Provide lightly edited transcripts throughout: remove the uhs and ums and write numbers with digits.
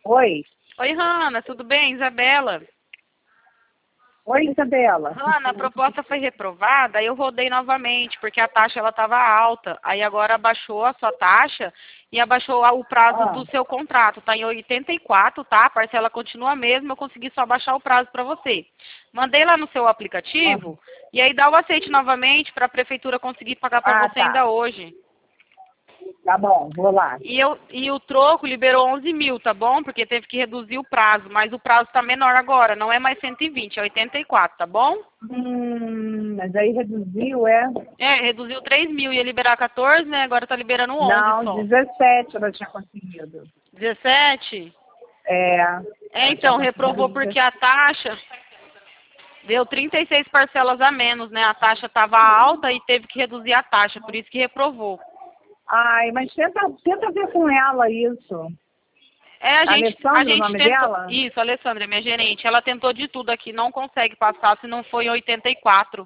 Oi. Oi, Hanna, tudo bem? Isabela. Oi, Isabela. Hanna, a proposta foi reprovada, aí eu rodei novamente, porque a taxa ela estava alta. Aí agora abaixou a sua taxa e abaixou o prazo do seu contrato. Está em 84, tá? A parcela continua a mesma, eu consegui só abaixar o prazo para você. Mandei lá no seu aplicativo e aí dá o aceite novamente para a prefeitura conseguir pagar para você ainda hoje. Tá bom, vou lá. E o troco liberou 11 mil, tá bom? Porque teve que reduzir o prazo, mas o prazo está menor agora, não é mais 120, é 84, tá bom? Mas aí reduziu, é? É, reduziu 3 mil, ia liberar 14, né? Agora tá liberando 11 Não, só. 17 ela tinha conseguido. 17? É. Então, reprovou porque a taxa deu 36 parcelas a menos, né? A taxa estava alta e teve que reduzir a taxa, por isso que reprovou. Ai, mas tenta ver com ela isso. É, a gente o nome tentou. dela? Isso, a Alessandra, minha gerente. Ela tentou de tudo aqui, não consegue passar se não for em 84.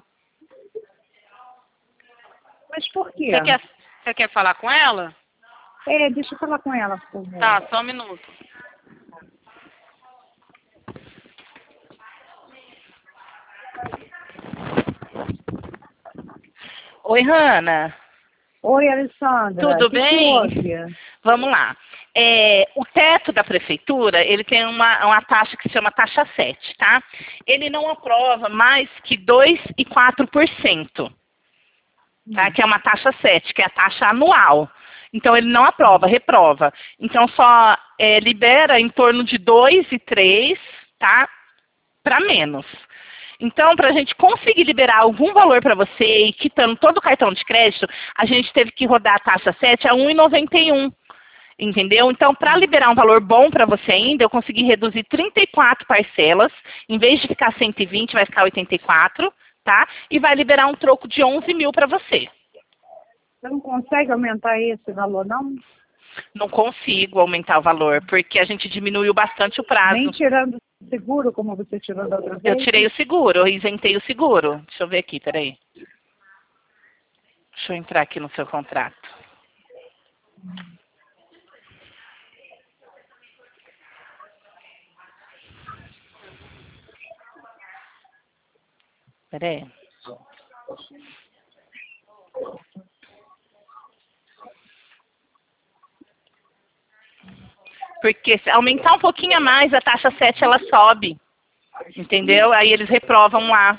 Mas por quê? Você quer falar com ela? É, deixa eu falar com ela, por favor. Tá, só um minuto. Oi, Hanna. Oi, Alessandra. Tudo bem? Que Vamos lá. O teto da prefeitura, ele tem uma taxa que se chama taxa 7, tá? Ele não aprova mais que 2,4%, tá? Que é uma taxa 7, que é a taxa anual. Então, ele não aprova, reprova. Então, só libera em torno de 2,3%, tá? Para menos. Então, para a gente conseguir liberar algum valor para você e quitando todo o cartão de crédito, a gente teve que rodar a taxa 7 a 1,91. Entendeu? Então, para liberar um valor bom para você ainda, eu consegui reduzir 34 parcelas. Em vez de ficar 120, vai ficar 84, tá? E vai liberar um troco de 11 mil para você. Você não consegue aumentar esse valor, não? Não consigo aumentar o valor, porque a gente diminuiu bastante o prazo. Nem tirando o seguro, como você tirou da outra vez? Eu tirei o seguro, eu isentei o seguro. Deixa eu ver aqui, peraí. Deixa eu entrar aqui no seu contrato. Peraí. Porque se aumentar um pouquinho a mais, a taxa 7 ela sobe. Entendeu? Aí eles reprovam lá.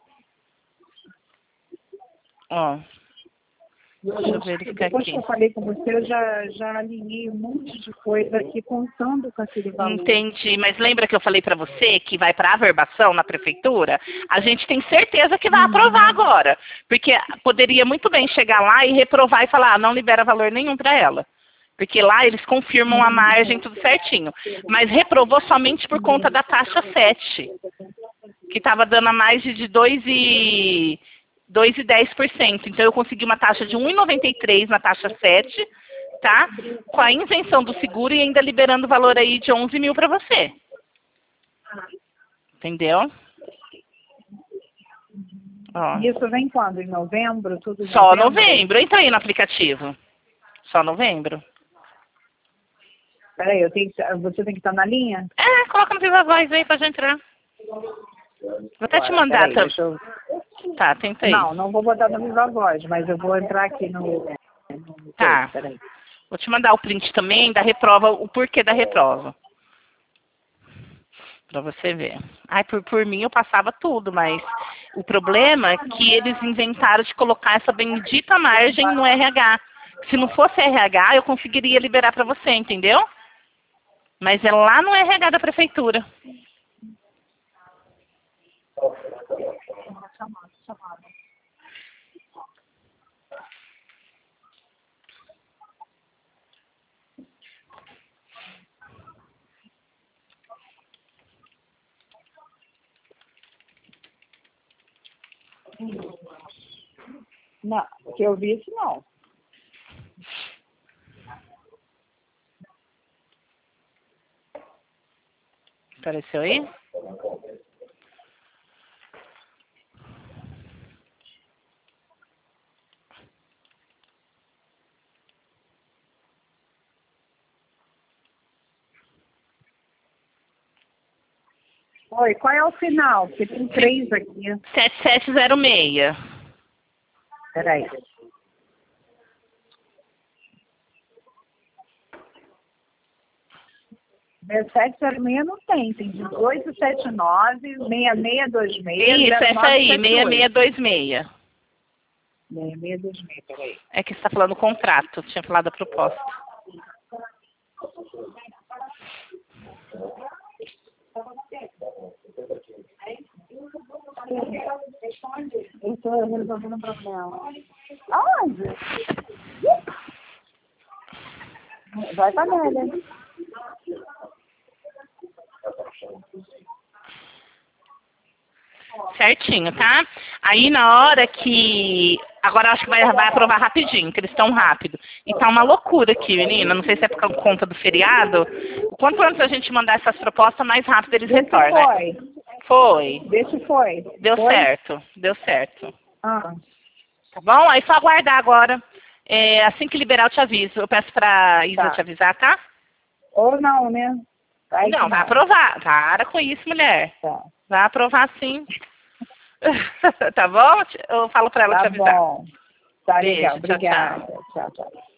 Ó. Deixa eu verificar Depois aqui. que eu falei com você, eu já alinhei um monte de coisa aqui contando com aquele valor. Entendi, mas lembra que eu falei para você que vai para averbação na prefeitura? A gente tem certeza que vai aprovar agora. Porque poderia muito bem chegar lá e reprovar e falar, não libera valor nenhum para ela. Porque lá eles confirmam a margem, tudo certinho. Mas reprovou somente por conta da taxa 7, que estava dando a mais de 2,10%. Então, eu consegui uma taxa de 1,93 na taxa 7, tá? Com a isenção do seguro e ainda liberando o valor aí de 11 mil para você. Entendeu? Ó. Isso vem quando? Em novembro? Tudo em Só novembro? novembro. Entra aí no aplicativo. Só novembro. Peraí, você tem que estar na linha? Coloca no Viva Voz aí pra gente entrar. Vou até te mandar Peraí, também. eu... Tá, tenta aí. Não vou botar no Viva Voz, mas eu vou entrar aqui no... Tá. Peraí. Vou te mandar o print também da reprova, o porquê da reprova. Pra você ver. Ai, por mim eu passava tudo, mas o problema é que eles inventaram de colocar essa bendita margem no RH. Se não fosse RH, eu conseguiria liberar pra você, entendeu? Mas é lá no RH da prefeitura. Chamada. Não, que eu vi isso não. Apareceu aí? Oi, qual é o final? Porque tem 3 aqui. 7706. Peraí. 1706 não tem, tem 1879, 6626. Isso, essa aí, 6626. 6626, peraí. É que você está falando o contrato, tinha falado a proposta. Eu estou resolvendo um problema. Aonde? Vai pra Amélia. Certinho, tá? Aí na hora que... Agora acho que vai aprovar rapidinho, que eles estão rápido. E tá uma loucura aqui, menina. Não sei se é por conta do feriado. Quanto antes a gente mandar essas propostas, mais rápido eles retornam. Foi. Foi. Vê se foi. Deu Foi? certo. Deu certo. Ah. Tá bom? Aí só aguardar agora. Assim que liberar eu te aviso. Eu peço pra Isa te avisar, tá? Ou não, né? Aí Não, vai aprovar. Para com isso, mulher. Tá. Vai aprovar sim. Tá bom? Eu falo pra ela te avisar. Tá bom. Tá Beijo, legal. tchau, tchau. Obrigada. Tchau, tchau.